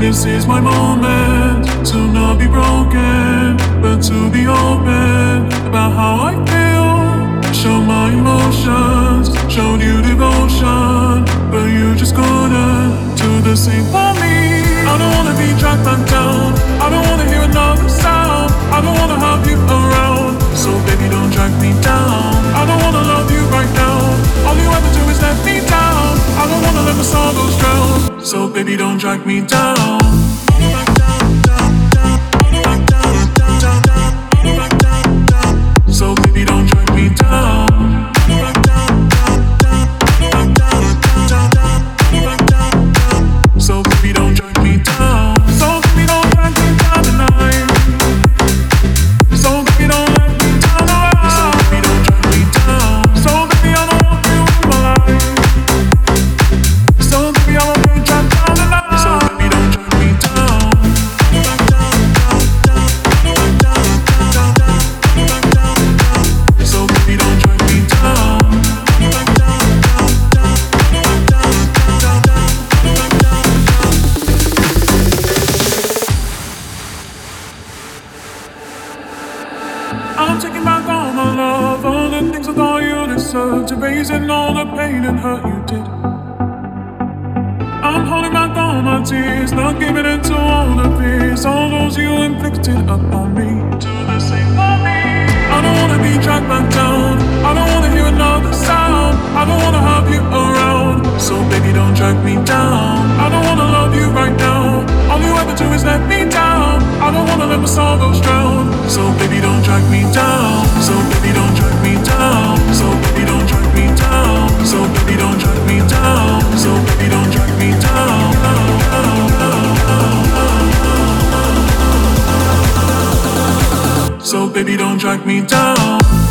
This is my moment to not be broken, but to be open about how I feel. Show my emotions, showed you devotion, but you just couldn't do the same for me. I don't wanna be dragged back down, I don't wanna hear another sound, I don't wanna have you around, so baby don't drag me down. I don't wanna love you right now, all you ever do is let me down. I don't wanna let my sorrows drown, so baby don't drag me down. So baby don't drag me down. So baby don't drag me down. So baby don't drag me down tonight. So baby don't let me down tonight. So baby don't drag me down. So baby I don't want you in my life. So baby I won't be dragged down tonight. So baby don't drag me down. So baby don't drag me down. I'm taking back all my love, all the things I thought you deserved, erasing all the pain and hurt you did. I'm holding back all my tears, not giving in to all the fears, all those you inflicted upon me. Do the same for me. I don't wanna be dragged back down, I don't wanna hear another sound, I don't wanna have you around, so baby don't drag me down. I don't wanna love you right now, all you ever do is let me down. I don't wanna let my sorrows drown, so baby don't drag me down. So baby don't drag me down. So baby don't drag me down. So baby don't drag me down. So baby don't drag me down. So baby don't drag me down.